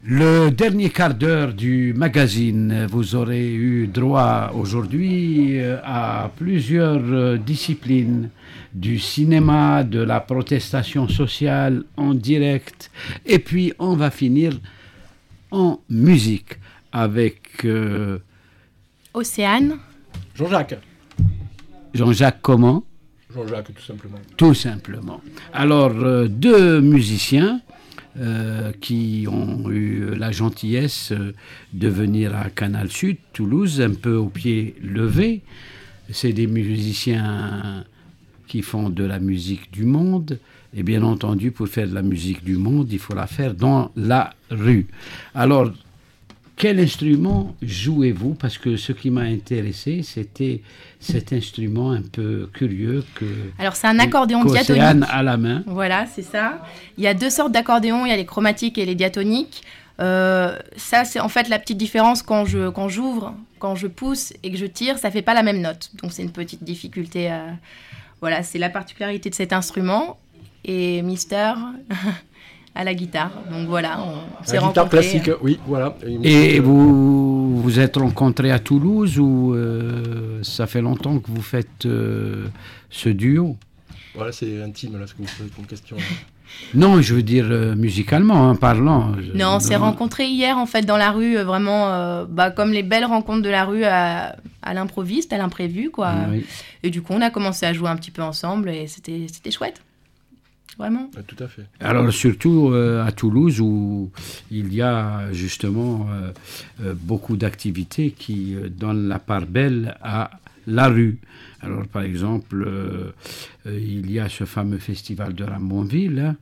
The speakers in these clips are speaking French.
Le dernier quart d'heure du magazine, vous aurez eu droit aujourd'hui à plusieurs disciplines du cinéma, de la protestation sociale en direct, et puis on va finir en musique avec Océane. Jean-Jacques. Jean-Jacques comment ? Jean-Jacques, tout simplement. Tout simplement. Alors, deux musiciens qui ont eu la gentillesse de venir à Canal Sud, Toulouse, un peu au pied levé. C'est des musiciens qui font de la musique du monde. Et bien entendu, pour faire de la musique du monde, il faut la faire dans la rue. Alors, quel instrument jouez-vous ? Parce que ce qui m'a intéressé, c'était cet instrument un peu curieux que... Alors, c'est un accordéon qu'Océane diatonique. à la main. Voilà, c'est ça. Il y a deux sortes d'accordéons. Il y a les chromatiques et les diatoniques. Ça, c'est en fait la petite différence quand j'ouvre, quand je pousse et que je tire, ça ne fait pas la même note. Donc, c'est une petite difficulté. Voilà, c'est la particularité de cet instrument. Et Mister... à la guitare. Donc voilà, on s'est rencontrés. Guitare classique, oui, voilà. Et vous vous êtes rencontrés à Toulouse ou ça fait longtemps que vous faites ce duo ? Voilà, c'est intime là ce que vous posez comme question. Non, je veux dire musicalement, hein, parlant. Non, on s'est rencontrés hier en fait dans la rue, vraiment comme les belles rencontres de la rue à l'improviste, à l'imprévu quoi. Oui. Et du coup, on a commencé à jouer un petit peu ensemble et c'était chouette. Vraiment. Tout à fait. Alors surtout à Toulouse où il y a justement beaucoup d'activités qui donnent la part belle à la rue. Alors par exemple, il y a ce fameux festival de Ramonville,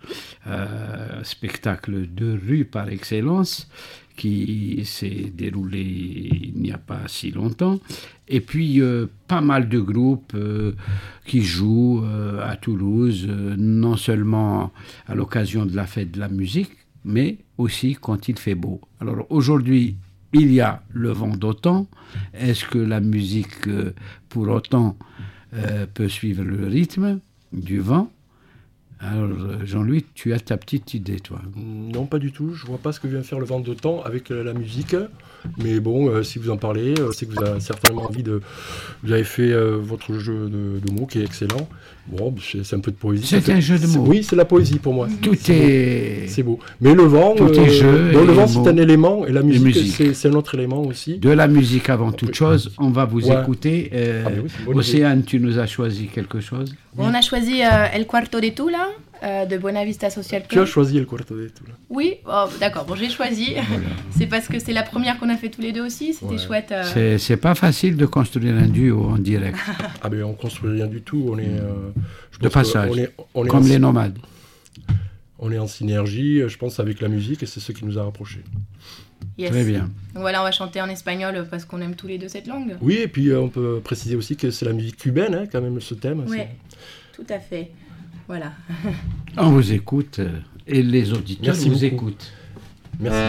spectacle de rue par excellence, qui s'est déroulé il n'y a pas si longtemps. Et puis, pas mal de groupes qui jouent à Toulouse, non seulement à l'occasion de la fête de la musique, mais aussi quand il fait beau. Alors aujourd'hui, il y a le vent d'automne. Est-ce que la musique, pour autant, peut suivre le rythme du vent ? Alors, Jean-Louis, tu as ta petite idée, toi. Non, pas du tout. Je vois pas ce que vient faire le vent de temps avec la musique. Mais bon, si vous en parlez, c'est que vous avez certainement envie de... Vous avez fait votre jeu de mots qui est excellent. Bon, c'est un peu de poésie. C'est un jeu de mots. Oui, c'est la poésie pour moi. C'est beau. Mais le vent, tout est jeu. Le vent, c'est un élément. Et la musique, c'est un autre élément aussi. De la musique avant toute chose. On va vous écouter. Oui, Océane, tu nous as choisi quelque chose ? Oui. On a choisi El Cuarto de Tula de Buenavista Social Club. Tu as choisi El Cuarto de Tula. Oui, d'accord. Bon, j'ai choisi. Voilà. C'est parce que c'est la première qu'on a fait tous les deux aussi. C'était chouette. C'est pas facile de construire un duo en direct. Ah ben on construit rien du tout. On est de passage. On est comme les nomades. On est en synergie, je pense, avec la musique et c'est ce qui nous a rapprochés. Yes. Très bien. Voilà, on va chanter en espagnol parce qu'on aime tous les deux cette langue. Oui, et puis on peut préciser aussi que c'est la musique cubaine, hein, quand même, ce thème. Oui, tout à fait. Voilà. On vous écoute et les auditeurs vous écoutent. Merci.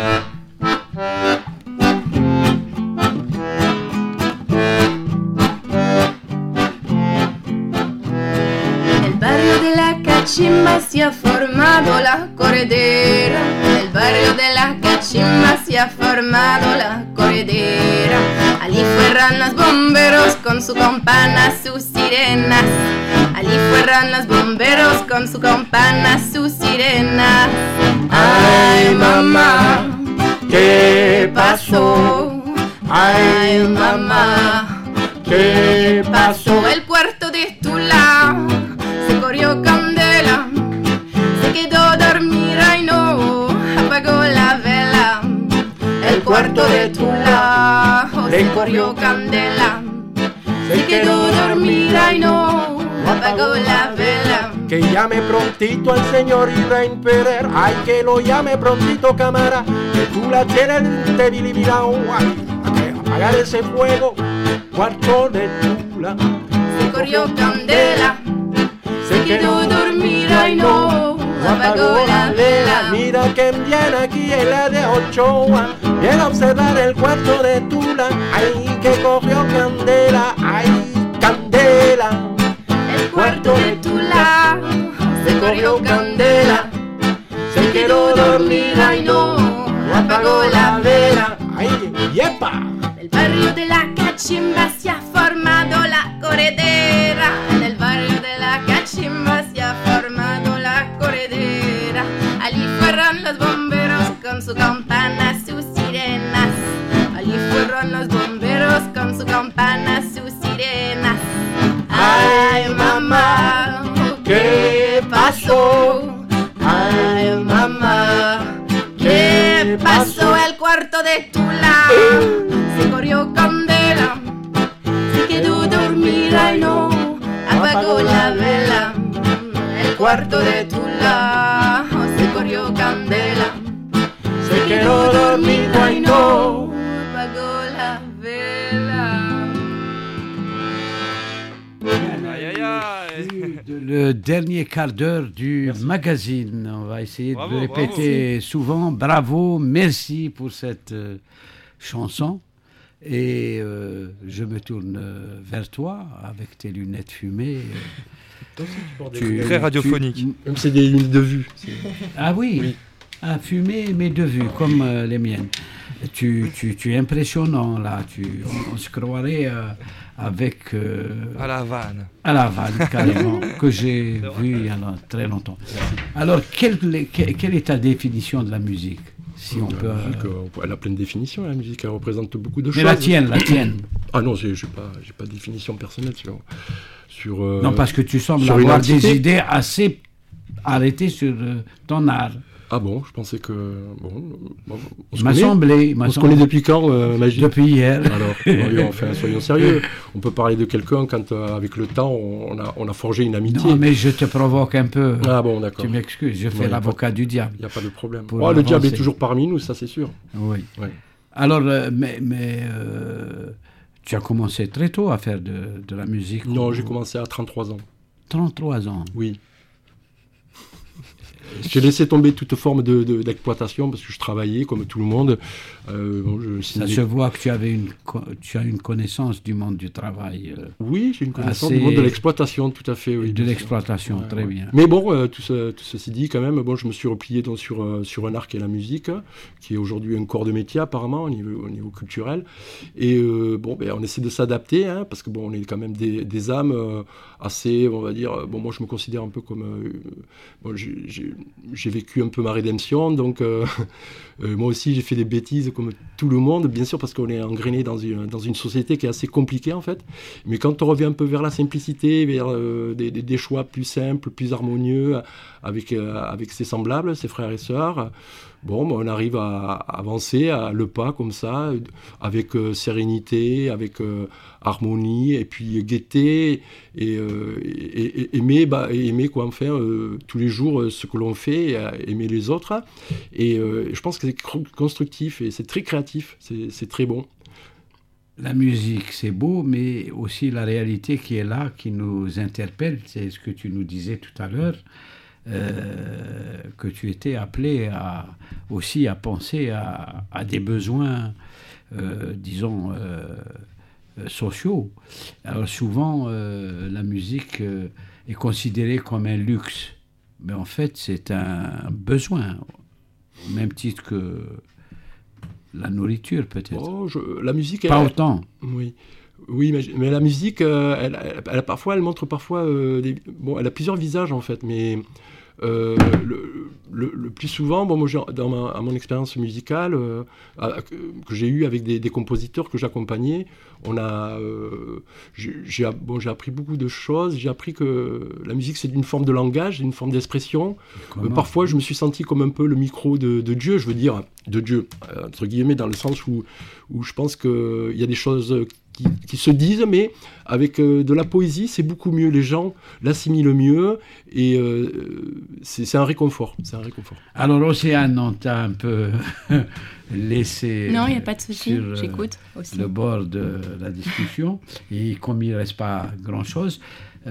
El barrio de la Cachimba se ha formado la corredera. El barrio de la Cachimba se ha formado la corredera. Allí fueran los bomberos con su campana, sus sirenas. Allí fueran los bomberos con su campana, sus sirenas. Ay, mamá, ¿qué pasó? Ay, mamá, ¿qué pasó? El puerto de Tula se corrió candela, se quedó dormida y no apagó la vela. El puerto de Tula se corrió candela, se quedó dormida y no apagó la vela. Que llame prontito al señor Irene Pérez, ay que lo llame prontito cámara, que tú la tienes de bilibilao, apagar ese fuego, cuarto de Tula. Se corrió candela, se quedó dormida y no apagó la vela. Mira que viene aquí en la de Ochoa, viene a observar el cuarto de Tula, ay que cogió candela, ay candela. El cuarto de Tula se corrió candela, se quedó dormida y no apagó apago la vela. ¡Ay, yepa! Nel barrio de la Cachimba se ha formado la corredera. En el barrio de la Cachimba se ha formado la corredera. Allí fueron los bomberos con su campana, sus sirenas. Allí fueron los bomberos con su campana, sus sirenas. Ay, mamá, ¿qué pasó? Ay, mamá, ¿qué pasó? El cuarto de Tula se corrió candela, se quedó dormida y no apagó la vela. El cuarto de Tula se corrió candela, se quedó dormida y no apagó la vela. Le dernier quart d'heure du magazine. On va essayer de le répéter souvent. Bravo, merci pour cette chanson. Et je me tourne vers toi avec tes lunettes fumées. Très radiophonique. Même c'est des lunettes de vue. Ah oui, Oui. Ah, fumées mais de vue, comme les miennes. Tu es impressionnant là. On se croirait avec... À la Havane. À la Havane, carrément, que j'ai vu il y a très longtemps. Alors, quelle est ta définition de la musique, si on peut... Elle a plein de définitions, la musique, elle représente beaucoup de choses. Mais la tienne. Ah non, j'ai pas de définition personnelle sur Non, parce que tu sembles sur une avoir des entité. idées assez arrêtées sur ton art. Ah bon, je pensais que... Bon, on se M'a connaît. semblé. On se connaît depuis quand, Magie? Depuis hier. Alors, enfin, soyons sérieux. On peut parler de quelqu'un quand, avec le temps, on a forgé une amitié. Non, mais je te provoque un peu. Ah bon, d'accord. Tu m'excuses, je fais Ouais, l'avocat du diable. Il n'y a pas de problème. Pour Oh, le diable est avancer. toujours parmi nous, ça c'est sûr. Oui. Ouais. Alors, tu as commencé très tôt à faire de la musique. Non, j'ai commencé à 33 ans. 33 ans. Oui. J'ai laissé tomber toute forme d'exploitation parce que je travaillais comme tout le monde. Ça se voit que tu as une connaissance du monde du travail. Oui, j'ai une connaissance assez... du monde de l'exploitation, tout à fait. Oui, de l'exploitation, ouais, très bien. Mais bon, tout ceci dit, quand même, bon, je me suis replié donc, sur un art qui est la musique, qui est aujourd'hui un corps de métier apparemment au niveau culturel. Et bon, ben, on essaie de s'adapter, hein, parce que bon, on est quand même des âmes assez, on va dire. Bon, moi, je me considère un peu comme. Bon, j'ai vécu un peu ma rédemption, donc moi aussi, j'ai fait des bêtises comme tout le monde, bien sûr, parce qu'on est engrainé dans une société qui est assez compliquée en fait. Mais quand on revient un peu vers la simplicité, vers des choix plus simples, plus harmonieux, avec ses semblables, ses frères et sœurs, bon, on arrive à avancer le pas comme ça, avec sérénité, avec harmonie, et puis gaieté, et aimer quoi, enfin, tous les jours ce que l'on fait, aimer les autres. Et je pense que c'est constructif et c'est très créatif, c'est très bon. La musique, c'est beau, mais aussi la réalité qui est là, qui nous interpelle, c'est ce que tu nous disais tout à l'heure. Que tu étais appelé aussi à penser à des besoins, disons, sociaux. Alors souvent, la musique est considérée comme un luxe, mais en fait, c'est un besoin, au même titre que la nourriture, peut-être. Oh, la musique... Pas autant. Oui. Oui, mais la musique, elle montre parfois... bon, elle a plusieurs visages, en fait, mais le plus souvent, bon, moi, à mon expérience musicale, que j'ai eue avec des compositeurs que j'accompagnais, j'ai appris beaucoup de choses. J'ai appris que la musique, c'est une forme de langage, une forme d'expression. Parfois, je me suis senti comme un peu le micro de Dieu, je veux dire, de Dieu, entre guillemets, dans le sens où je pense qu'il y a des choses... Qui se disent, mais avec de la poésie, c'est beaucoup mieux. Les gens l'assimilent mieux et c'est un réconfort. Alors, Océane, on t'a un peu laissé non, il n'y a pas de souci, j'écoute aussi. Le bord de la discussion. Et comme il ne reste pas grand-chose,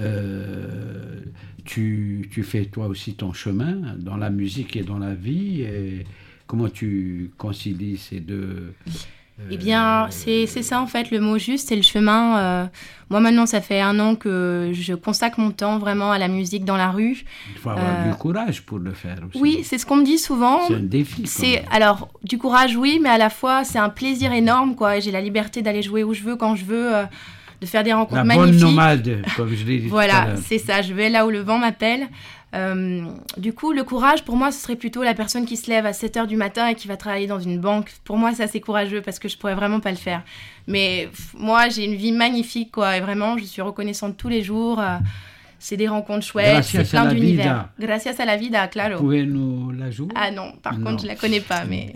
tu fais toi aussi ton chemin dans la musique et dans la vie. Et comment tu concilies ces deux Eh bien, c'est ça en fait, le mot juste, c'est le chemin. Moi maintenant, ça fait 1 an que je consacre mon temps vraiment à la musique dans la rue. Il faut avoir du courage pour le faire aussi. Oui, c'est ce qu'on me dit souvent. C'est un défi. Alors, du courage, oui, mais à la fois, c'est un plaisir énorme, quoi. J'ai la liberté d'aller jouer où je veux, quand je veux, de faire des rencontres magnifiques. La bonne nomade, comme je l'ai dit. Voilà, c'est ça, je vais là où le vent m'appelle. Du coup, le courage, pour moi, ce serait plutôt la personne qui se lève à 7h du matin et qui va travailler dans une banque. Pour moi, ça, c'est courageux parce que je pourrais vraiment pas le faire. Mais moi, j'ai une vie magnifique, quoi. Et vraiment, je suis reconnaissante tous les jours. C'est des rencontres chouettes, c'est plein d'univers. Gracias a la vida, claro. Vous pouvez nous la jouer? Ah non, par contre, je la connais pas, mais...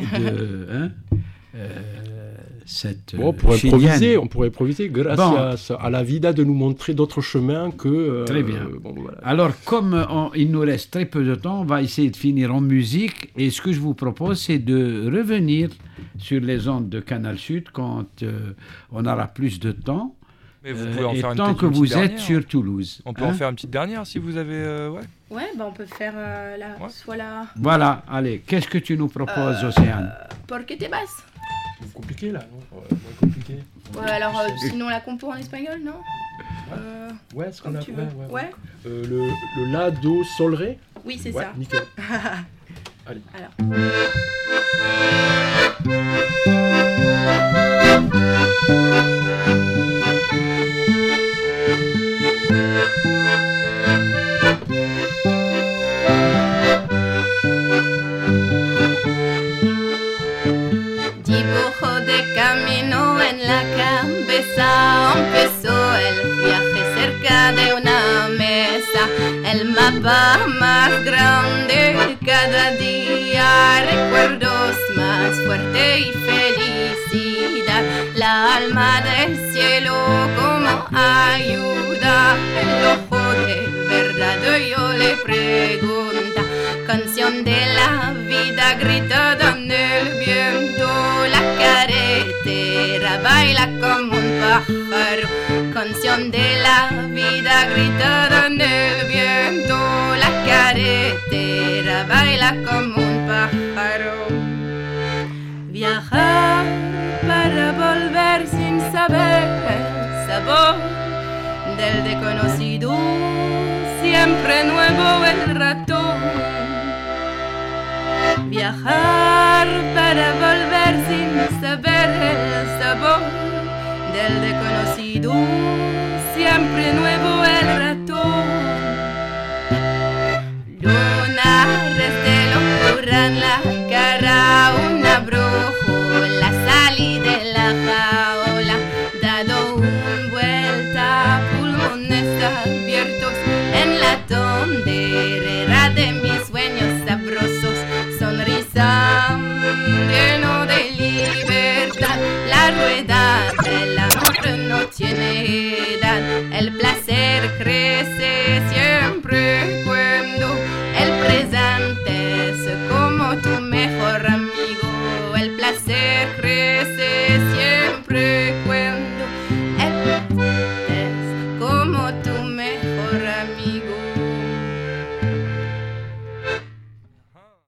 on pourrait improviser grâce à la vida de nous montrer d'autres chemins que... Très bien. Voilà. Alors, comme il nous reste très peu de temps, on va essayer de finir en musique. Et ce que je vous propose, c'est de revenir sur les ondes de Canal Sud quand on aura plus de temps. Mais vous pouvez en faire une tant que vous êtes dernière. Sur Toulouse. On peut en faire une petite dernière si vous avez... Ouais, on peut faire soit la... Voilà, allez, qu'est-ce que tu nous proposes, Océane? Por qué te vas? C'est compliqué là, non? Moins compliqué. Ouais, alors sinon la compo en espagnol, non? Ouais, ce qu'on a. Ouais. Le la, do, sol, ré. Oui, c'est ça. Nickel. Allez. Alors. Dibujo de camino en la cabeza, empezó el viaje cerca de una mesa, el mapa más grande cada día, recuerdos más fuerte y felicidad, la alma del cielo como ayuda, el ojo de verdad yo le pregunta, canción de la vida gritada en el viento, la carretera baila como un pájaro, canción de la vida gritada en el viento, la carretera baila como un pájaro. Viajar para volver sin saber el sabor del desconocido, siempre nuevo el ratón. Viajar para volver sin saber el sabor del desconocido, siempre nuevo el ratón. Lunares de locura en la cara, una brújula, salí de la jaula, dado una vuelta, pulmones abiertos en la tondera de mis sueños sabrosos, sonrisa lleno de libertad, la rueda del amor no tiene edad, el placer crece